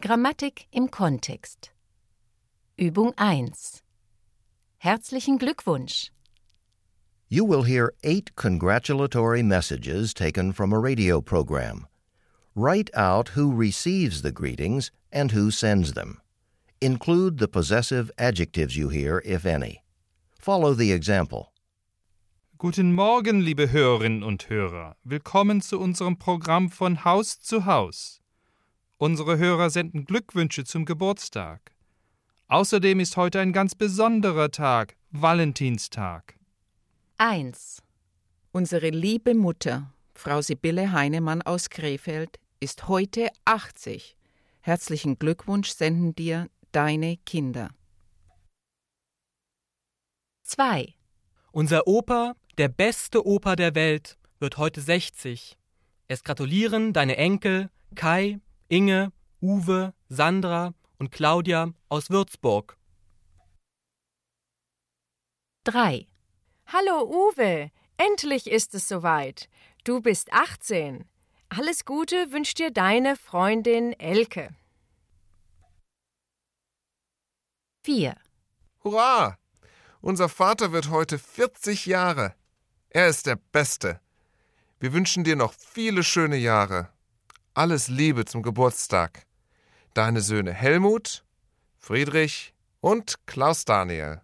Grammatik im Kontext. Übung 1. Herzlichen Glückwunsch. You will hear 8 congratulatory messages taken from a radio program. Write out who receives the greetings and who sends them. Include the possessive adjectives you hear, if any. Follow the example. Guten Morgen, liebe Hörerinnen und Hörer. Willkommen zu unserem Programm von Haus zu Haus. Unsere Hörer senden Glückwünsche zum Geburtstag. Außerdem ist heute ein ganz besonderer Tag, Valentinstag. 1. Unsere liebe Mutter, Frau Sibylle Heinemann aus Krefeld, ist heute 80. Herzlichen Glückwunsch senden dir deine Kinder. 2. Unser Opa, der beste Opa der Welt, wird heute 60. Es gratulieren deine Enkel Kai, Inge, Uwe, Sandra und Claudia aus Würzburg. 3. Hallo Uwe, endlich ist es soweit. Du bist 18. Alles Gute wünscht dir deine Freundin Elke. 4. Hurra! Unser Vater wird heute 40 Jahre. Er ist der Beste. Wir wünschen dir noch viele schöne Jahre. Alles Liebe zum Geburtstag. Deine Söhne Helmut, Friedrich und Klaus Daniel.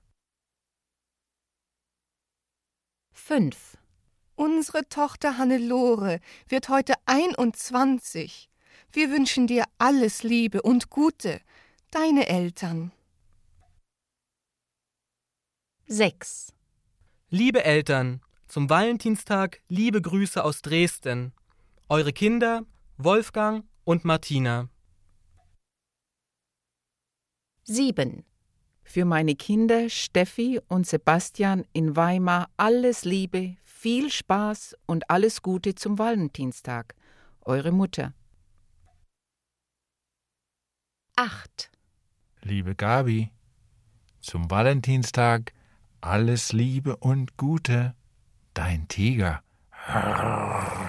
5. Unsere Tochter Hannelore wird heute 21. Wir wünschen dir alles Liebe und Gute. Deine Eltern. 6. Liebe Eltern, zum Valentinstag liebe Grüße aus Dresden. Eure Kinder Wolfgang und Martina. 7. Für meine Kinder Steffi und Sebastian in Weimar alles Liebe, viel Spaß und alles Gute zum Valentinstag. Eure Mutter. 8. Liebe Gabi, zum Valentinstag alles Liebe und Gute, dein Tiger.